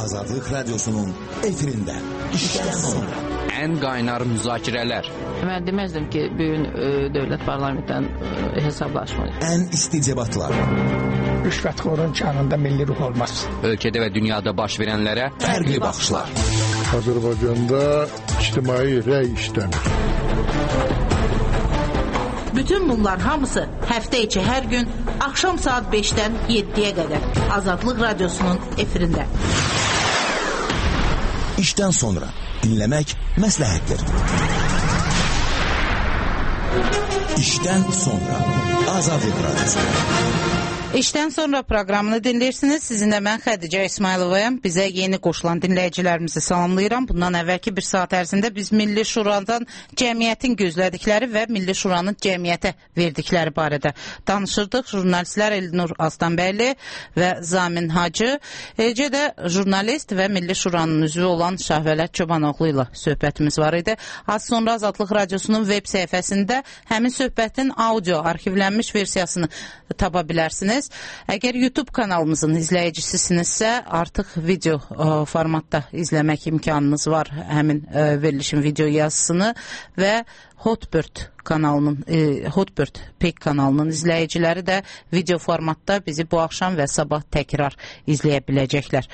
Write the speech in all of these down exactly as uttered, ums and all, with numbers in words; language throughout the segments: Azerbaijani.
Azadlık Radyosu'nun efirinde. İşten sonra. En kaynar müzakirələr. Mən deməzdim ki, bugün e, dövlət parlamentdən e, hesablaşmayı. En isticebatlar. Rüşvətxorun canında milli ruh olmaz. Ölkədə və dünyada baş verənlərə Fərqli baxışlar. Azərbaycanda ictimai rəy işləmir. Bütün bunlar hamısı həftə içi hər gün axşam saat beşdən yeddiyə qədər Azadlıq Radyosu'nun efirində. İşten sonra dinlemek məsləhətdir. İşten sonra Azadlıq Radyosu. İşten sonra programını dinləyirsiniz. Sizinlə mən Xədicə İsmayılovayam. Bizə yeni qoşulan dinləyicilərimizi salamlayıram. Bundan əvvəlki bir saat ərzində biz Milli Şuradan cəmiyyətin gözlədikləri və Milli Şuranın cəmiyyətə verdikləri barədə danışırdıq. Jurnalistlər Elnur Aslanbəyli və Zamin Hacı, eləcə də jurnalist və Milli Şuranın üzvü olan Şahvələt Çobanoğlu ilə söhbətimiz var idi. Az sonra Azadlıq Radyosu'nun web səhifəsində həmin söhbətin audio arxivlənmiş versiyasını tapa bilərsiniz. Əgər YouTube kanalımızın izləyicisisinizsə, artıq video ə, formatda izləmək imkanınız var həmin ə, verilişin video yazısını və Hotbird kanalının, e, Hotbird Pek kanalının izləyiciləri də video formatda bizi bu axşam və sabah təkrar izləyə biləcəklər.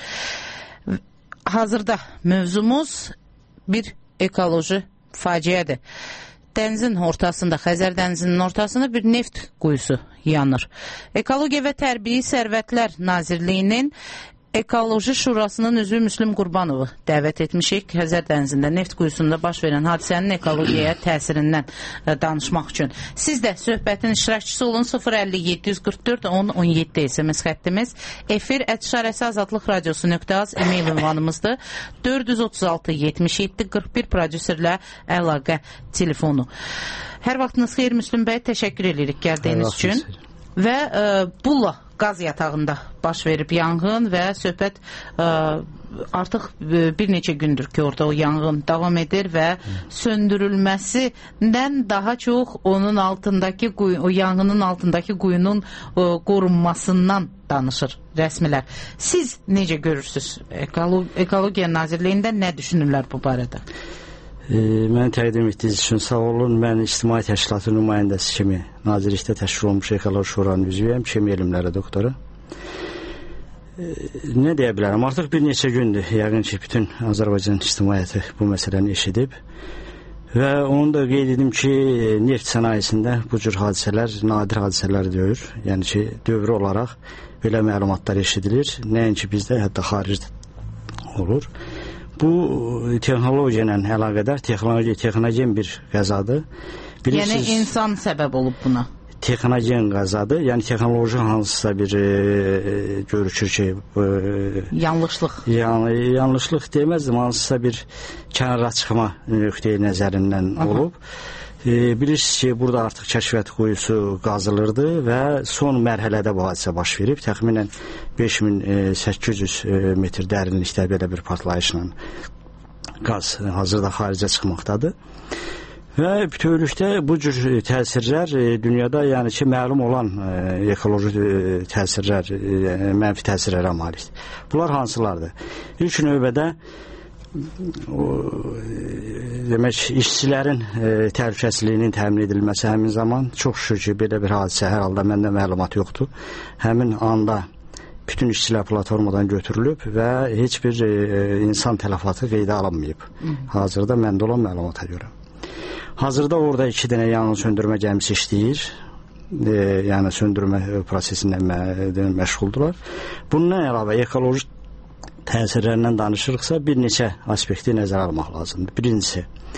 Hazırda mövzumuz bir ekoloji faciədir. Dənizin ortasında, Xəzər dənizinin ortasında bir neft quyusu yanır. Ekologiya və Təbii Sərvətlər Nazirliyinin Ekoloji Şurasının üzvü Müslüm Qurbanovu dəvət etmişik. Xəzər dənizində neft quyusunda baş verən hadisənin ekologiyaya təsirindən danışmaq üçün. Siz də söhbətin iştirakçısı olun. sıfır əlli yeddi yüz qırx dörd on on yeddi S M S xəttimiz. Efir ət işarəsi azadlıq radiosu nöqtə az e-mail ünvanımızdır. dörd yüz otuz altı yetmiş yeddi qırx bir prodüserlə əlaqə telefonu. Hər vaxtınız xeyir Müslüm bəy, təşəkkür edirik gəldiyiniz üçün. Və ə, Bulla qaz yatağında baş verib yanğın və söhbət ə, artıq bir neçə gündür ki, orada o yanğın davam edir və söndürülməsindən daha çox onun altındakı o yanğının altındakı quyunun ə, qorunmasından danışır rəsmilər. Siz necə görürsünüz? Ekolo Ekologiya Nazirliyində nə düşünürlər bu barədə? E, mən təqdim etdiyiniz üçün sağ olun. Mən İctimai Təşkilatı nümayəndəsi kimi Nazirlikdə təşkil olmuş Ekoloji Şuranın üzvüyəm, kimya elmləri doktoru. E, nə deyə bilərəm? Artıq bir neçə gündür, yəqin ki, bütün Azərbaycan ictimaiyyəti bu məsələni eşidib və onu da qeyd edim ki, neft sənayesində bu cür hadisələr nadir hadisələr deyir. Yəni ki, dövrü olaraq belə məlumatlar eşidilir. Nəinki bizdə, hətta xaricdə olur. Bu texnologiya ilə əlaqədar, texnologiya, texnogen bir qəzadır. Bilirsiniz, yəni insan səbəb olub buna. Texnogen qəzadır. Yəni texnoloji hansısa bir e, görüşür ki, e, yanlışlıq. Yəni yanlışlıq deməzdim, hansısa bir kənara çıxma nöqteyi nəzərindən Aha. olub. E, bilirsiniz ki, burada artıq kəşfiyyat quyusu qazılırdı və son mərhələdə bu hadisə baş verib. Təxminən beş min səkkiz yüz metr dərinlikdə belə bir partlayışla qaz hazırda xaricə çıxmaqdadır. Və bütövlükdə bu cür təsirlər e, dünyada yəni ki, məlum olan e, ekoloji e, təsirlər, e, mənfi təsirlərə malikdir. Bunlar hansılardır? İlk növbədə o, demək, işçilərin e, təhlükəsizliyinin təmin edilməsi həmin zaman çox şükür ki, belə bir hadisə hər halda məndə məlumat yoxdur. Həmin anda bütün işçilər platformadan götürülüb və heç bir e, insan tələfatı qeydə alınmayıb. Hazırda məndə olan məlumata görə. Hazırda orada iki dənə yanğın söndürmə gəmisi işləyir. E, yəni söndürmə prosesindən mə məşğuldular. Bundan əlavə ekoloji təsirlərindən danışırıqsa bir neçə aspekti nəzərə almaq lazımdır. Birincisi,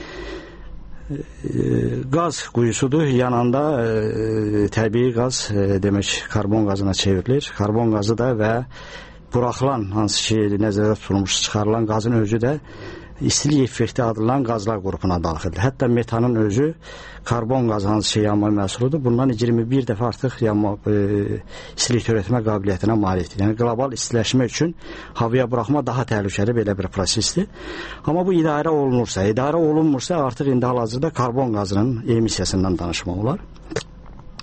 e, qaz quyusudur. Yananda e, təbii qaz e, demək karbon qazına çevrilir. Karbon qazı da və buraxılan, hansı ki nəzərdə tutulmuş çıxarılan qazın özü də istilik effekti adlanan qazlar qrupuna daxildir. Hətta metanın özü karbon qazı hansı ki yanma məhsuludur. Bundan iyirmi bir dəfə artıq yanma, e, istilik törətmə qabiliyyətinə malikdir. Yəni qlobal istiləşmə üçün havaya buraxma daha təhlükəli belə bir prosesdir. Amma bu idarə olunursa, idarə olunmursa artıq indi hal-hazırda karbon qazının emissiyasından danışmaq olar.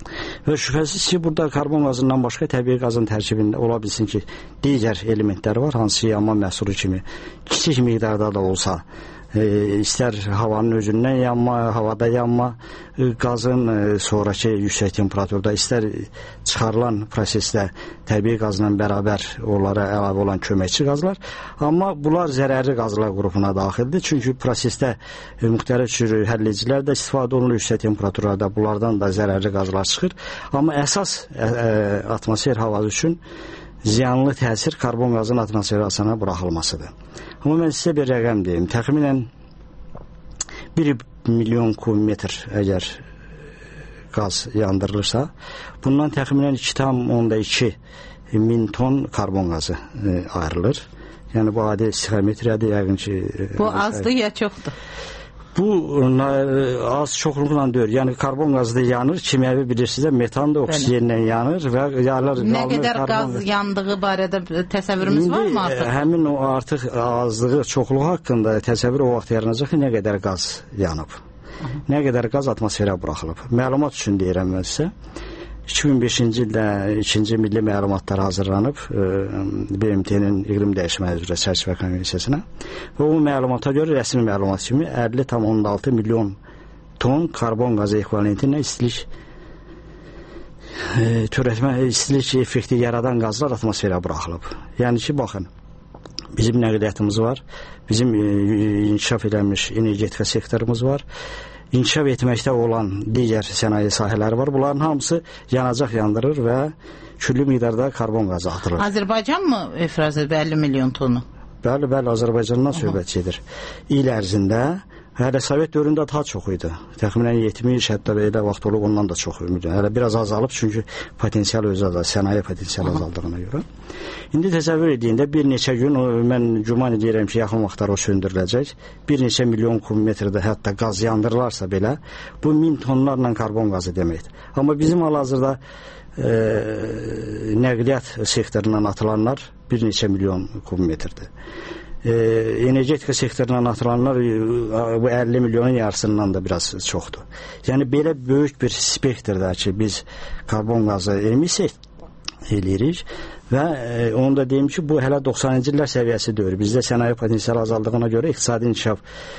Və şübhəsiz ki, burada karbon qazından başqa təbii qazın tərkibində ola bilsin ki, digər elementlər var, hansı yanma məhsulu kimi kiçik miqdarda da olsa, e, istər havanın özündən yanma, havada yanma, e, qazın e, sonraki yüksək temperaturda, istər çıxarılan prosesdə təbii qazla bərabər onlara əlavə olan köməkçi qazlar. Amma bunlar zərərli qazlar qrupuna daxildir. Çünki prosesdə e, müxtəlif cür həllecilər də istifadə olunur yüksək temperaturlarda. Bunlardan da zərərli qazlar çıxır. Amma əsas e, e, atmosfer havası üçün ziyanlı təsir karbon qazın atmosferasına buraxılmasıdır. Amma mən sizə bir rəqəm deyim. Təxminən bir milyon kubmetr əgər qaz yandırılırsa, bundan təxminən iki tam onda iki min ton karbon qazı e, ayrılır. Yəni bu adi psixometriyadır, yəqin ki... E, bu azdır ya çoxdur? Bu az çoxluqla deyil. Yəni karbon qazı da yanır, kimyəvi bilirsiniz, metan da oksigenlə yanır və yanır. Nə qədər qaz yandığı barədə təsəvvürümüz var mı artıq? Həmin o artıq azlığı, çoxluğu haqqında təsəvvür o vaxt yaranacaq ki, nə qədər qaz yanıb. Nə qədər qaz atmosferə buraxılıb. Məlumat üçün deyirəm mən sizə. iki min beşinci ildə ikinci milli məlumatlar hazırlanıb B M T-nin iqlim dəyişməyi üzrə çərçivə konvensiyasına və o məlumata görə rəsmi məlumat kimi əlli tam on altı milyon ton karbon qazı ekvivalentinə istilik e, törətmə, istilik effekti yaradan qazlar atmosferə buraxılıb. Yəni ki, baxın, bizim nəqliyyatımız var, bizim e, inkişaf edilmiş energetika sektorumuz var, İnkişaf etməkdə olan digər sənaye sahələri var. Bunların hamısı yanacaq yandırır və küllü miqdarda karbon qazı atılır. Azərbaycan mı ifraz edir əlli milyon tonu? Bəli, bəli, Azərbaycandan söhbət gedir. İl ərzində hələ Sovet dövründə daha çox idi. Təxminən yetmiş, hətta belə vaxt olub, ondan da çox ümid. Hələ biraz azalıb, çünki potensial özü azalır, sənaye potensial azaldığına görə. İndi təsəvvür ediyində bir neçə gün, o, mən güman edirəm ki, yaxın vaxtlar o söndürüləcək. Bir neçə milyon kubmetrdə hətta qaz yandırılarsa belə, bu min tonlarla karbon qazı deməkdir. Amma bizim hal-hazırda e, nəqliyyat sektorundan atılanlar bir neçə milyon kubmetrdir. E, energetika sektorundan atılanlar bu əlli milyonun yarısından da biraz çoxdur. Yəni belə böyük bir spektrdə ki, biz karbon qazı emisiya eləyirik və e, onu da deyim ki, bu hələ doxsanıncı illər səviyyəsi deyil. Bizdə sənaye potensialı azaldığına görə iqtisadi inkişaf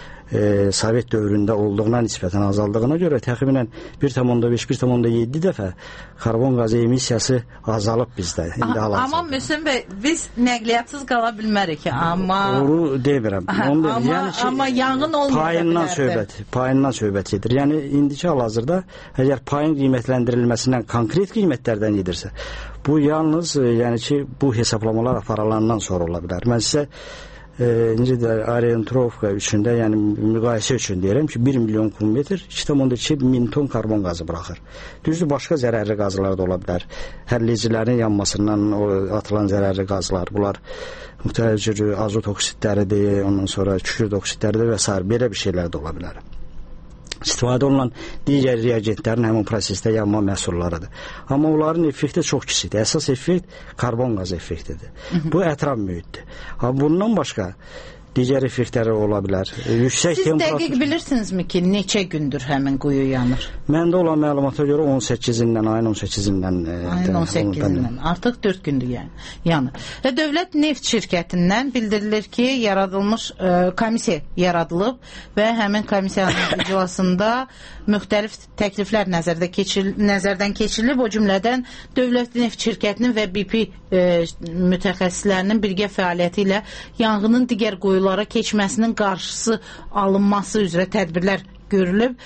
e, Sovet dövründə olduğuna nisbətən azaldığına görə təxminən bir tam onda beş, bir tam onda yeddi dəfə karbon qazı emissiyası azalıb bizdə. İndi amma Müslüm bəy, biz nəqliyyatсыз qala bilmərik. Amma onu demirəm. Onu amma, yəni ki, amma yanğın olmaya payından söhbət, payından söhbət edir. Yəni indiki hal-hazırda əgər payın qiymətləndirilməsindən konkret qiymətlərdən gedirsə, bu yalnız yəni ki, bu hesablamalar aparılandan sonra ola bilər. Mən sizə E, necə də orientrovka üçündə, yəni müqayisə üçün deyirəm ki, bir milyon kubmetr iki tam onda iki min ton karbon qazı buraxır. Düzdür, başqa zərərli qazlar da ola bilər. Həllicilərin yanmasından atılan zərərli qazlar, bunlar müxtəlif cür azot oksidləridir, ondan sonra kükürt oksidləridir və s. belə bir şeylər də ola bilər. İstifadə olunan digər reagentlərin həmin prosesdə yanma məhsullarıdır. Amma onların effekti çox kiçikdir. Əsas effekt karbon qazı effektidir. Bu ətraf mühitdir. Amma bundan başqa digər effektləri ola bilər. Yüksək Siz temperatur... dəqiq bilirsinizmi ki, neçə gündür həmin quyu yanır? Məndə olan məlumata görə on səkkizindən, ayın on səkkizindən... Ayın on səkkizindən. Artıq dörd gündür yəni, yanır. Və Dövlət Neft şirkətindən bildirilir ki, yaradılmış e, komissiya yaradılıb və həmin komissiyanın iclasında müxtəlif təkliflər nəzərdə keçir, nəzərdən keçirilib. O cümlədən Dövlət Neft şirkətinin və B P e, mütəxəssislərinin birgə fəaliyyəti ilə yanğının digər quyulara keçməsinin qarşısı alınması üzrə tədbirlər görülüb.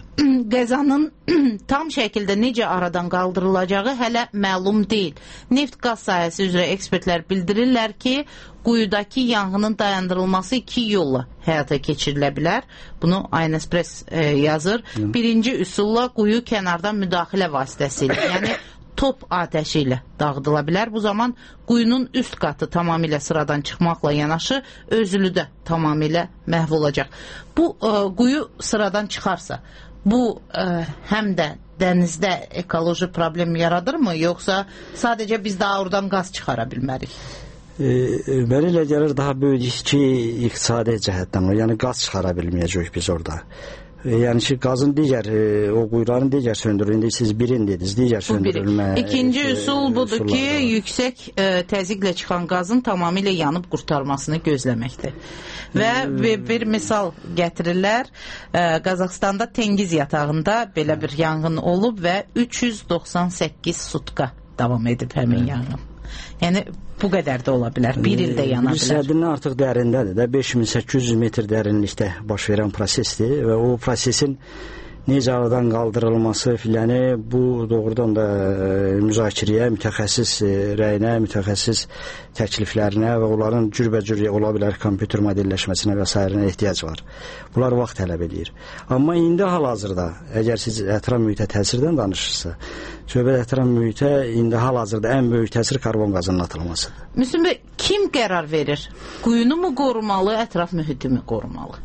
Qəzanın tam şəkildə necə aradan qaldırılacağı hələ məlum deyil. Neft-qaz sahəsi üzrə ekspertlər bildirirlər ki, quyudakı yanğının dayandırılması iki yolla həyata keçirilə bilər. Bunu Aynespress e, yazır. Birinci üsulla quyu kənardan müdaxilə vasitəsilə, yəni top atəşi ilə dağıdıla bilər. Bu zaman quyunun üst qatı tamamilə sıradan çıxmaqla yanaşı özülü də tamamilə məhv olacaq. Bu e, quyu sıradan çıxarsa, bu ə, həm də dənizdə ekoloji problem yaradırmı, yoxsa sadəcə biz daha oradan qaz çıxara bilmərik? E, Mənə elə gəlir daha böyük ki, iqtisadi cəhətdən, yəni qaz çıxara bilməyəcək biz orada. Yəni ki, qazın digər, o quyuların digər söndürüldüyü, siz birin dediniz, digər söndürülmə. İkinci üsul budur ki, yüksək ə, təzyiqlə çıxan qazın tamamilə yanıb qurtarmasını gözləməkdir. Və hmm. bir misal gətirirlər, ə, Qazaxstanda Tengiz yatağında belə bir yanğın olub və üç yüz doxsan səkkiz sutka davam edib həmin hmm. yanğın. Yəni bu qədər də ola bilər. Bir ildə yana bilər. Həddindən artıq dərindədir də. beş min səkkiz yüz metr dərinlikdə baş verən prosesdir və o prosesin necə aradan qaldırılması filanı bu doğrudan da müzakirəyə, mütəxəssis rəyinə, mütəxəssis təkliflərinə və onların cürbəcür ola bilər kompüter modelləşməsinə və s. ehtiyac var. Bunlar vaxt tələb edir. Amma indi hal-hazırda, əgər siz ətraf mühitə təsirdən danışırsa, söhbət ətraf mühitə indi hal-hazırda ən böyük təsir karbon qazının atılmasıdır. Müslüm bəy, kim qərar verir? Quyunu mu qorumalı, ətraf mühiti mi qorumalı?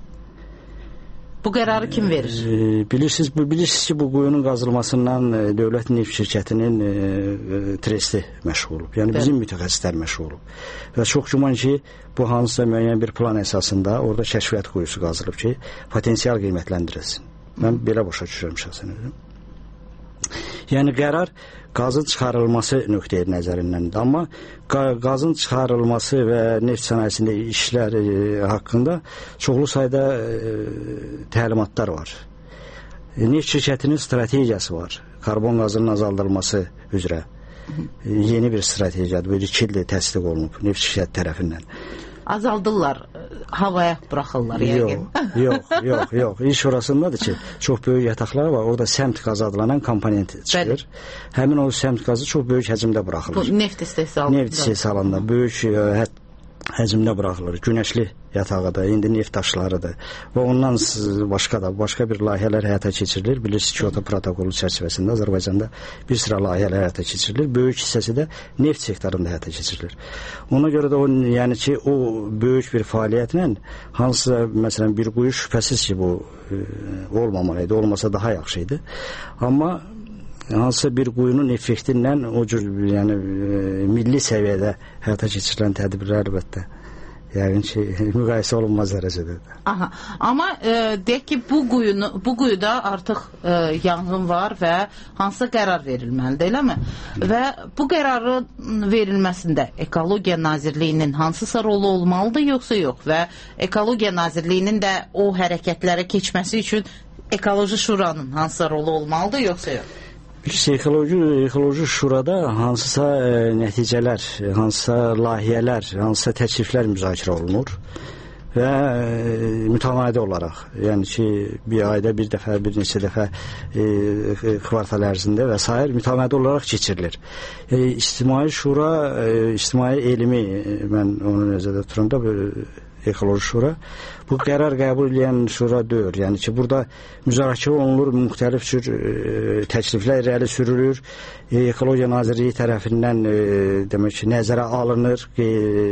Bu qərarı kim verir? E, bilirsiniz, bu, bilirsiniz ki, bu quyunun qazılmasından e, dövlət neft şirkətinin e, e, tresti məşğul olub. Yəni bizim mütəxəssislər məşğul olub. Və çox güman ki, bu hansısa müəyyən bir plan əsasında orada kəşfiyyat quyusu qazılıb ki, potensial qiymətləndirilsin. Mən belə başa düşürəm şəxsən özüm. Yəni qərar qazın çıxarılması nöqteyi nəzərindendir. Amma qazın çıxarılması və neft sənayesində işlər e, haqqında çoxlu sayda e, təlimatlar var. E, neft şirkətinin strategiyası var. Karbon qazının azaldılması üzrə. E, yeni bir strategiyadır. Bu iki ildir təsdiq olunub neft şirkəti tərəfindən. Azaldırlar, havaya buraxırlar yəqin. Yox, yox, yox, yox. İş orasındadır ki, çox böyük yataqlar var. Orada səmt qazı adlanan komponent çıxır. Bəli. Həmin o səmt qazı çox böyük həcmdə buraxılır. Bu neft istehsalında. Neft istehsalında böyük hə, həcmdə buraxılır. Günəşli yatağıdır, indi neft daşlarıdır. Və ondan başqa da, başqa bir layihələr həyata keçirilir. Bilirsiniz, Kyoto protokolu çərçivəsində Azərbaycanda bir sıra layihələr həyata keçirilir. Böyük hissəsi də neft sektorunda həyata keçirilir. Ona görə də o, yəni ki, o böyük bir fəaliyyətlə hansısa, məsələn, bir quyu şübhəsiz ki, bu e, olmamalıydı, olmasa daha yaxşı idi. Amma hansısa bir quyunun effektindən o cür, yəni e, milli səviyyədə həyata keçirilən tədbirlər əlbəttə yəqin ki, müqayisə olunmaz dərəcədədir. Aha, amma e, deyək ki, bu quyunu, bu quyuda artıq e, yanğın var və hansısa qərar verilməlidir, eləmi? Və bu qərarın verilməsində Ekologiya Nazirliyinin hansısa rolu olmalıdır, yoxsa yox? Və Ekologiya Nazirliyinin də o hərəkətlərə keçməsi üçün Ekoloji Şuranın hansısa rolu olmalıdır, yoxsa yox? Bilirsiniz, ekoloji, ekoloji şurada hansısa e, nəticələr, hansısa layihələr, hansısa təkliflər müzakirə olunur və e, mütəmadi olaraq, yəni ki, bir ayda bir dəfə, bir neçə dəfə e, kvartal ərzində və s. mütəmadi olaraq keçirilir. E, İctimai Şura, e, İctimai Elmi, e, mən onu nəzərdə tuturam da, Ekoloji Şura, bu qərar qəbul edən şura deyil. Yəni ki, burada müzakirə olunur, müxtəlif cür e, təkliflər irəli sürülür. E, Ekologiya Nazirliyi tərəfindən e, demək ki, nəzərə alınır, e,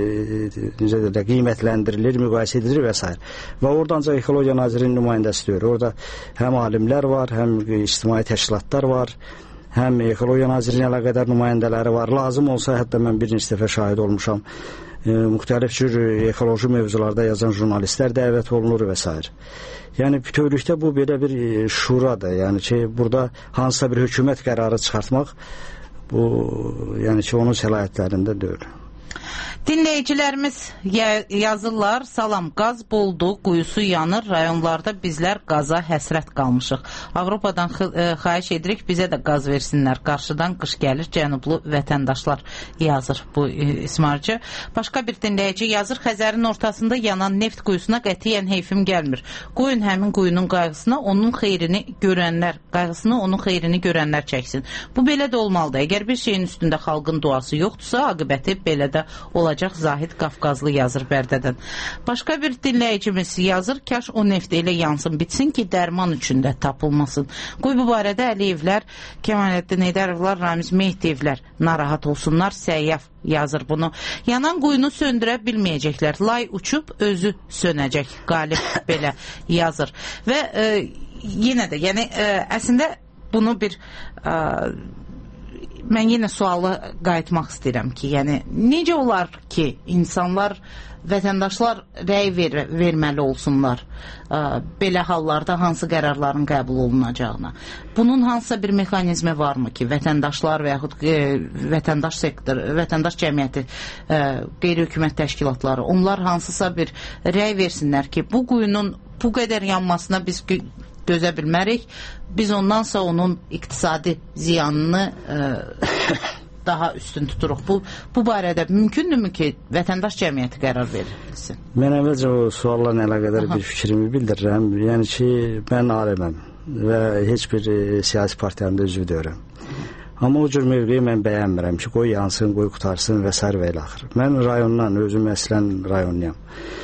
necə də qiymətləndirilir, müqayisə edilir və s. Və orada ancaq Ekologiya Nazirliyinin nümayəndəsi deyil. Orada həm alimlər var, həm ictimai təşkilatlar var, həm Ekologiya Nazirliyinin əlaqədar nümayəndələri var. Lazım olsa, hətta mən bir neçə dəfə şahid olmuşam, E, müxtəlif cür ekoloji mövzularda yazan jurnalistlər dəvət olunur və s. Yəni bütövlükdə bu belə bir şuradır. Yəni ki, burada hansısa bir hökumət qərarı çıxartmaq bu, yəni ki, onun səlahiyyətlərində deyil. Dinləyicilərimiz yazırlar, salam, qaz boldu, quyusu yanır, rayonlarda bizlər qaza həsrət qalmışıq. Avropadan xahiş edirik, bizə də qaz versinlər. Qarşıdan qış gəlir, cənublu vətəndaşlar yazır bu İsmarcı. Başqa bir dinləyici yazır, Xəzərin ortasında yanan neft quyusuna qətiyyən heyfim gəlmir. Qoyun həmin quyunun qayğısına onun xeyrini görənlər, qayğısını onun xeyrini görənlər çəksin. Bu belə də olmalıdır. Əgər bir şeyin üstündə xalqın duası yoxdursa, aqibəti belə də olacaq. Zahid Qafqazlı yazır Bərdədən. Başqa bir dinləyicimiz yazır, kaş o neft elə yansın, bitsin ki, dərman üçün də tapılmasın. Qoy bu barədə Əliyevlər, Kemaləddin Heydərovlar, Ramiz Mehdiyevlər narahat olsunlar, Səyyaf yazır bunu. Yanan quyunu söndürə bilməyəcəklər. Lay uçub, özü sönəcək. Qalib belə yazır. Və e, yenə də, yəni e, əslində bunu bir e, Mən yenə sualı qayıtmaq istəyirəm ki, yəni necə olar ki, insanlar, vətəndaşlar rəy ver, verməli olsunlar ə, belə hallarda hansı qərarların qəbul olunacağına? Bunun hansısa bir mexanizmi varmı ki, vətəndaşlar və yaxud e, vətəndaş sektor, vətəndaş cəmiyyəti, e, qeyri-hökumət təşkilatları, onlar hansısa bir rəy versinlər ki, bu quyunun bu qədər yanmasına biz dözə bilmərik. Biz ondansa onun iqtisadi ziyanını e, daha üstün tuturuq. Bu, bu barədə mümkündürmü ki, vətəndaş cəmiyyəti qərar verilsin? Mən əvvəlcə o sualla əlaqədar bir fikrimi bildirirəm. Yəni ki, mən aliməm və heç bir e, siyasi partiyanın da üzvü deyirəm. Amma o cür mövqeyi mən bəyənmirəm ki, qoy yansın, qoy qutarsın və s. və ilə axır. Mən rayondan, özüm əslən rayonluyam.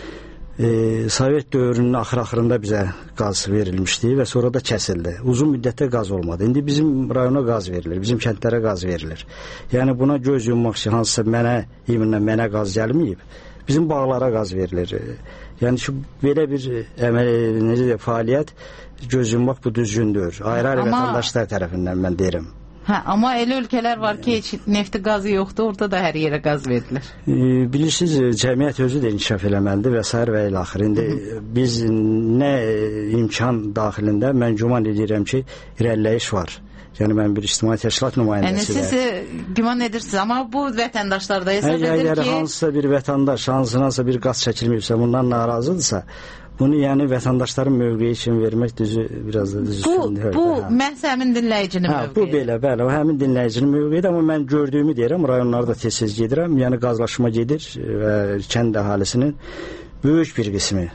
E, Sovet dövrünün axır-axırında bizə qaz verilmişdi və sonra da kəsildi. Uzun müddətdə qaz olmadı. İndi bizim rayona qaz verilir, bizim kəndlərə qaz verilir. Yəni buna göz yummaq ki, hansısa mənə, yeminlə mənə qaz gəlməyib, bizim bağlara qaz verilir. Yəni ki, belə bir əməl, necə deyək, fəaliyyət göz yummaq bu düzgündür. Ayrı-ayrı Amma... vətəndaşlar tərəfindən mən deyirəm. Hə, amma elə ölkələr var ki, heç nefti qazı yoxdur, orada da hər yerə qaz verilir. E, bilirsiniz, cəmiyyət özü də inkişaf eləməlidir və s. və ilə axır. İndi biz nə imkan daxilində mən güman edirəm ki, irəliləyiş var. Yəni mən bir ictimai təşkilat nümayəndəsi. Yəni siz güman edirsiniz, amma bu vətəndaşlarda hesab edir ki... Əgər hansısa bir vətəndaş, hansısa bir qaz çəkilməyibsə, bundan narazıdırsa, bunu yəni vətəndaşların mövqeyi üçün vermək düzü biraz da düzü. Bu, bu məhz həmin dinləyicinin mövqeyi. Bu belə, bəli, o həmin dinləyicinin mövqeyidir, amma mən gördüyümü deyirəm, rayonlarda tez-tez gedirəm, yəni qazlaşma gedir və kənd əhalisinin böyük bir qismi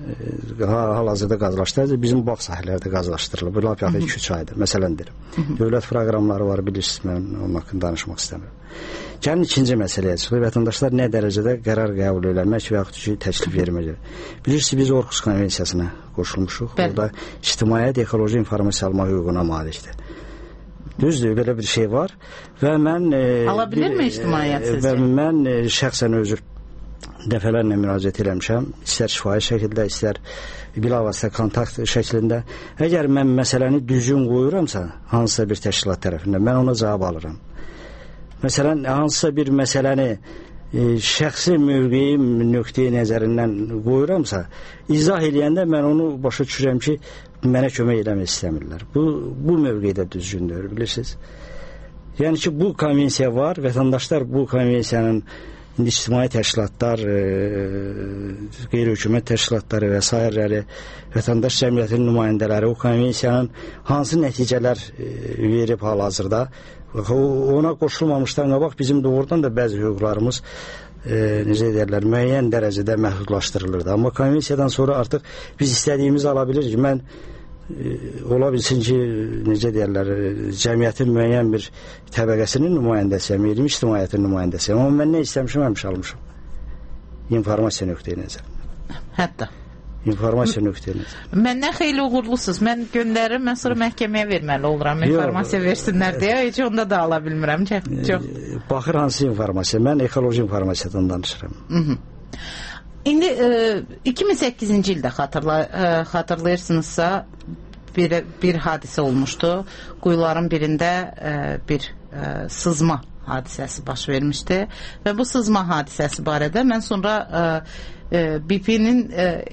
hal-hazırda qazlaşdırılır. Bizim bağ sahələrdə qazlaşdırılır. Bu lap yaxın iki üç aydır, məsələn deyirəm. Dövlət proqramları var, bilirsiniz, mən onun haqqında danışmaq istəmirəm. Gəlin ikinci məsələyə çıxır. Vətəndaşlar nə dərəcədə qərar qəbul eləmək və yaxud ki, təklif vermək. Bilirsiniz, biz Orxus konvensiyasına qoşulmuşuq. Bəli. Orada ictimaiyyət ekoloji informasiya alma hüququna malikdir. Düzdür, belə bir şey var və mən... E, Ala bilirmi ictimaiyyət sizcə? Və mən e, şəxsən özür dəfələrlə müraciət eləmişəm. İstər şifahi şəkildə, istər bilavasitə kontakt şəklində. Əgər mən məsələni düzgün qoyuramsa, hansısa bir təşkilat tərəfindən, mən ona cavab alıram. Məsələn, hansısa bir məsələni e, şəxsi mövqeyim nöqteyi nəzərindən qoyuramsa, izah eləyəndə mən onu başa düşürəm ki, mənə kömək eləmək istəmirlər. Bu, bu mövqeydə düzgündür, bilirsiniz. Yəni ki, bu konvensiya var, vətəndaşlar bu konvensiyanın ictimai təşkilatlar, e, qeyri-hökumət təşkilatları və s. vətəndaş cəmiyyətinin nümayəndələri o konvensiyanın hansı nəticələr e, verib hal-hazırda, ona qoşulmamışdan qabaq bizim doğrudan da bəzi hüquqlarımız e, necə deyərlər, müəyyən dərəcədə məhdudlaşdırılırdı. Amma konvensiyadan sonra artıq biz istədiyimizi ala bilirik. Mən e, ola bilsin ki, necə deyərlər, cəmiyyətin müəyyən bir təbəqəsinin nümayəndəsiyəm, elmi ictimaiyyətin nümayəndəsiyəm. Amma mən nə istəmişim, həmişə almışım. İnformasiya nöqteyi nəzər. Hətta. İnformasiya nöqteyi nəzər. Məndən xeyli uğurlusuz. Mən göndərirəm, mən sonra məhkəməyə verməli oluram. İnformasiya versinlər deyə. Heç onda da ala bilmirəm. Çox. Baxır hansı informasiya. Mən ekoloji informasiyadan danışıram. Hı -hı. İndi e, iki min səkkizinci ildə xatırla, e, xatırlayırsınızsa bir, bir hadisə olmuşdu. Quyuların birində e, bir e, sızma hadisəsi baş vermişdi və bu sızma hadisəsi barədə mən sonra e, e, B P'nin e,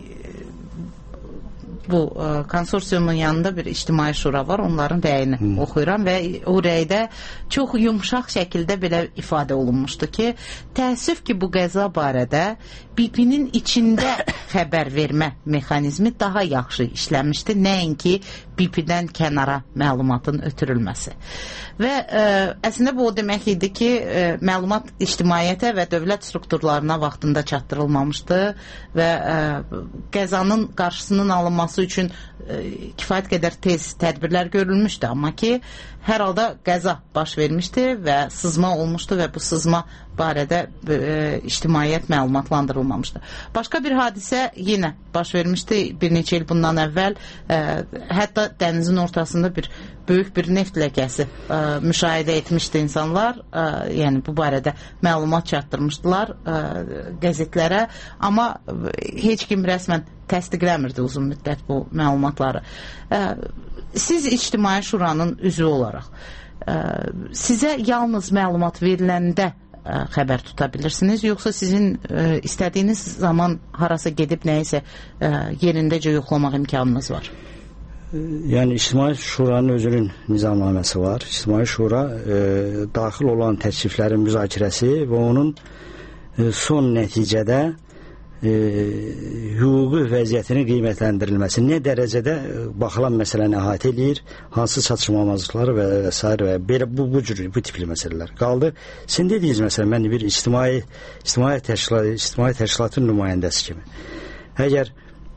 bu e, konsorsiumun yanında bir ictimai şura var, onların rəyini hmm. oxuyuram və o rəydə çox yumşaq şəkildə belə ifadə olunmuşdu ki, təəssüf ki, bu qəza barədə B P'nin içində xəbər vermə mexanizmi daha yaxşı işləmişdi, nəinki B P'dən kənara məlumatın ötürülməsi. Və ə, əslində bu o demək idi ki, ə, məlumat ictimaiyyətə və dövlət strukturlarına vaxtında çatdırılmamışdı və ə, qəzanın qarşısının alınması üçün ə, kifayət qədər tez tədbirlər görülmüşdü, amma ki, hər halda qəza baş vermişdi və sızma olmuşdu və bu sızma barədə e, ictimaiyyət məlumatlandırılmamışdı. Başqa bir hadisə yenə baş vermişdi bir neçə il bundan əvvəl. E, hətta dənizin ortasında bir böyük bir neft ləkəsi e, müşahidə etmişdi insanlar. E, yəni bu barədə məlumat çatdırmışdılar e, qəzetlərə, amma heç kim rəsmən təsdiqləmirdi uzun müddət bu məlumatları. E, siz ictimai şuranın üzvü olaraq ə, sizə yalnız məlumat veriləndə ə, xəbər tuta bilirsiniz, yoxsa sizin ə, istədiyiniz zaman harasa gedib nəyisə ə, yerindəcə yoxlamaq imkanınız var? Yəni İctimai Şuranın özünün nizamnaməsi var. İctimai Şura e, daxil olan təkliflərin müzakirəsi və onun e, son nəticədə e, hüquqi vəziyyətinin qiymətləndirilməsi, nə dərəcədə baxılan məsələni əhatə eləyir, hansı çatışmamazlıqları və, və s. və belə bu, bu cür, bu tipli məsələlər qaldı. Sizin dediyiniz məsələ, mən bir ictimai, ictimai, təşkilat, ictimai təşkilatın nümayəndəsi kimi. Əgər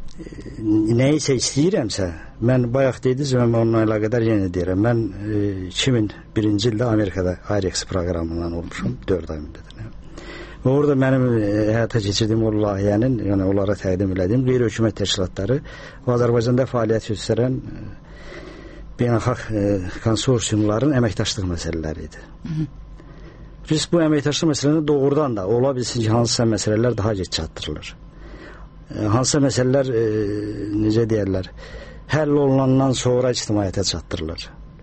nəyisə istəyirəmsə, mən bayaq dediniz və mən onunla əlaqədar yenə deyirəm. Mən e, iki min birinci ildə Amerikada IREX proqramından olmuşum, dörd ay müddətində. Və orada mənim e, həyata keçirdiyim o layihənin, yəni onlara təqdim elədiyim qeyri-hökumət təşkilatları və Azərbaycanda fəaliyyət göstərən e, beynəlxalq e, konsorsiumların əməkdaşlıq məsələləri idi. Biz bu əməkdaşlıq məsələni doğrudan da ola bilsin ki, hansısa məsələlər daha gec çatdırılır. Hansısa məsələlər e, necə deyərlər, həll olunandan sonra ictimaiyyətə çatdırılır.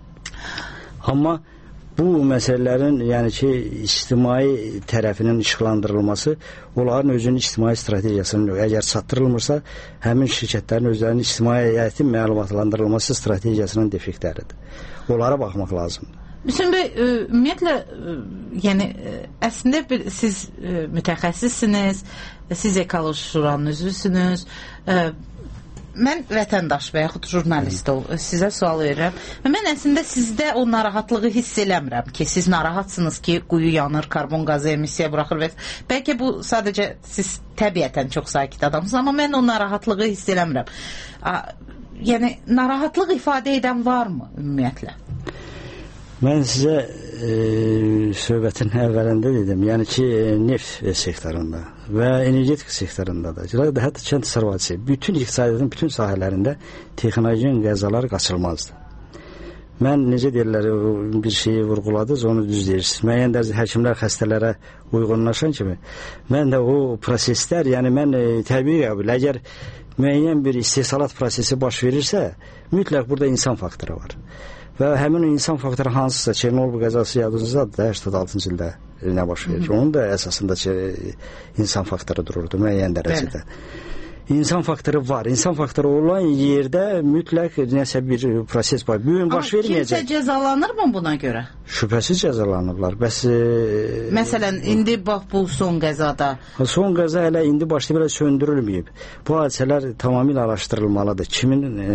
Amma bu məsələlərin, yəni ki, ictimai tərəfinin işıqlandırılması onların özünün ictimai strategiyasının yox. Əgər çatdırılmırsa, həmin şirkətlərin özlərinin ictimaiyyətin məlumatlandırılması strategiyasının defektləridir. Onlara baxmaq lazımdır. Müslüm bəy, ümumiyyətlə, yəni əslində bir, siz mütəxəssissiniz, siz ekoloji şuranın üzvüsünüz. Mən vətəndaş və yaxud jurnalist ol, sizə sual verirəm. Mən əslində sizdə o narahatlığı hiss eləmirəm ki, siz narahatsınız ki, quyu yanır, karbon qazı emissiya buraxır və bəlkə bu sadəcə siz təbiətən çox sakit adamsınız, amma mən o narahatlığı hiss eləmirəm. Yəni, narahatlıq ifadə edən varmı ümumiyyətlə? Mən sizə e, söhbətin əvvəlində dedim, yəni ki, neft sektorunda və energetik sektorunda da, hətta kənd təsərrüfatı, bütün iqtisadiyyatın bütün sahələrində texnoloji qəzalar qaçılmazdır. Mən necə deyirlər, bir şeyi vurğuladınız, onu düz deyirsiniz. Müəyyən dərəcədə həkimlər xəstələrə uyğunlaşan kimi, mən də o proseslər, yəni mən e, təbii qəbul, əgər müəyyən bir istehsalat prosesi baş verirsə, mütləq burada insan faktoru var. Və həmin insan faktoru hansısa, Çernobıl qəzası yadınızdadır da, səksən altıncı ildə nə baş verir. Onun da əsasında insan faktoru dururdu müəyyən dərəcədə. İnsan faktoru var. İnsan faktoru olan yerdə mütləq nəsə bir proses var. Bu gün baş verməyəcək. Amma kimsə cəzalanır mı buna görə? Şübhəsiz cəzalanırlar. Bəs e, məsələn, indi bax bu son qəzada. Son qəza hələ indi başlayıb belə söndürülməyib. Bu hadisələr tamamilə araşdırılmalıdır. Kimin e,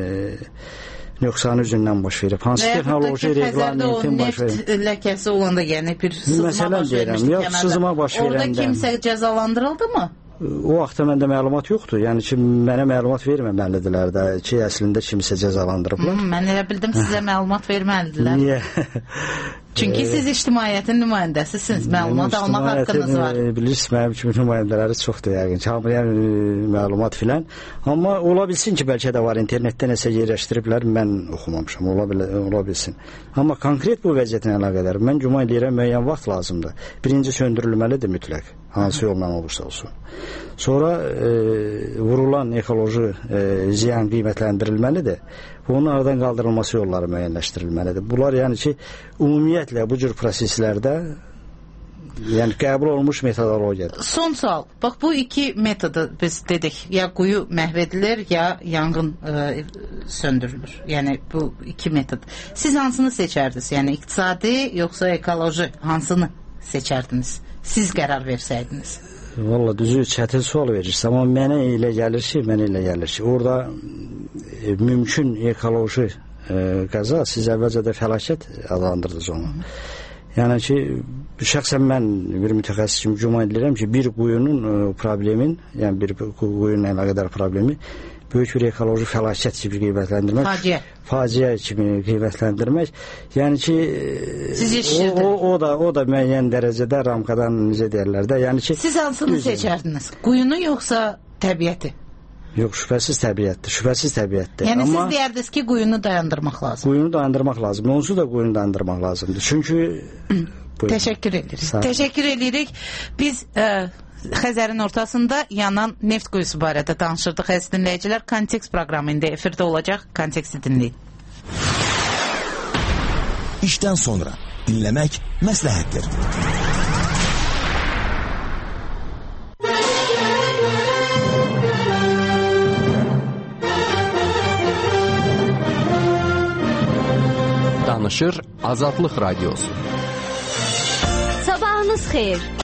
nöqsanı üzündən baş verib. Hansı texnoloji reglamentin baş verib? Neft ləkəsi olanda, yəni bir sızma baş vermişdi kənarda. Orada kimsə cəzalandırıldı mı? O vaxtda məndə məlumat yoxdur. Yəni ki, mənə məlumat verməməlidirlər də ki, əslində kimsə cəzalandırıblar. Hmm, mən elə bildim sizə məlumat verməlidirlər. Niyə? Çünki siz ictimaiyyətin nümayəndəsisiniz. Məlumat almaq haqqınız var. Bilirsiniz, mənim kimi nümayəndələri çoxdur yəqin. Hamıya məlumat filan. Amma ola bilsin ki, bəlkə də var, internetdə nəsə yerləşdiriblər, mən oxumamışam, ola, ola bilsin. Amma konkret bu vəziyyətin əlaqədar, mən güman edirəm müəyyən vaxt lazımdır. Birinci söndürülməlidir mütləq, hansı yolla olursa olsun. Sonra e, vurulan ekoloji e, ziyan qiymətləndirilməlidir. Onun aradan qaldırılması yolları müəyyənləşdirilməlidir. Bunlar yəni ki, ümumiyyətlə bu cür proseslərdə yəni qəbul olunmuş metodologiyadır. Son sual. Bax, bu iki metodu biz dedik. Ya quyu məhv edilir, ya yanğın e, söndürülür. Yəni bu iki metod. Siz hansını seçərdiniz? Yəni iqtisadi yoxsa ekoloji hansını seçərdiniz? Siz qərar versəydiniz. Valla düzü çətin sual verirsə, amma mənə elə gəlir ki, mənə elə gəlir ki, orada e, mümkün ekoloji e, qəza, siz əvvəlcə də fəlakət adlandırdınız onu. Yəni ki, şəxsən mən bir mütəxəssis kimi güman edirəm ki, bir quyunun e, problemin, yəni bir quyunun əlaqədar problemi böyük bir ekoloji fəlakət kimi qiymətləndirmək, faciə, faciə kimi qiymətləndirmək, yəni ki, o, o, o da o da müəyyən dərəcədə ramkadan necə deyirlər də, yəni ki, siz hansını seçərdiniz? Quyunu yoxsa təbiəti? Yox, şübhəsiz təbiətdir, şübhəsiz təbiətdir. Yəni amma siz deyərdiniz ki, quyunu dayandırmaq lazım. Quyunu dayandırmaq lazım. Onsuz da quyunu dayandırmaq lazımdır. Çünki təşəkkür edirik. Təşəkkür edirik. Biz ə, Xəzərin ortasında yanan neft quyusu barədə danışırdıq. Əziz dinləyicilər, Kontekst proqramı indi efirdə olacaq. Konteksti dinləyin. İşdən sonra dinləmək məsləhətdir. Danışır Azadlıq Radiosu. Sabahınız xeyir.